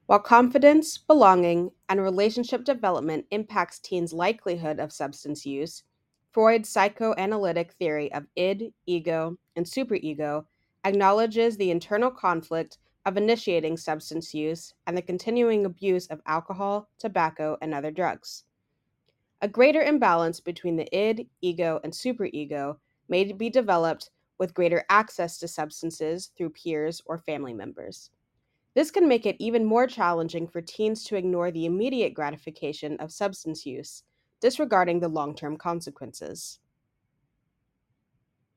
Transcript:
While confidence, belonging, and relationship development impacts teens' likelihood of substance use, Freud's psychoanalytic theory of id, ego, and superego acknowledges the internal conflict of initiating substance use and the continuing abuse of alcohol, tobacco, and other drugs. A greater imbalance between the id, ego, and superego may be developed with greater access to substances through peers or family members. This can make it even more challenging for teens to ignore the immediate gratification of substance use, disregarding the long term consequences.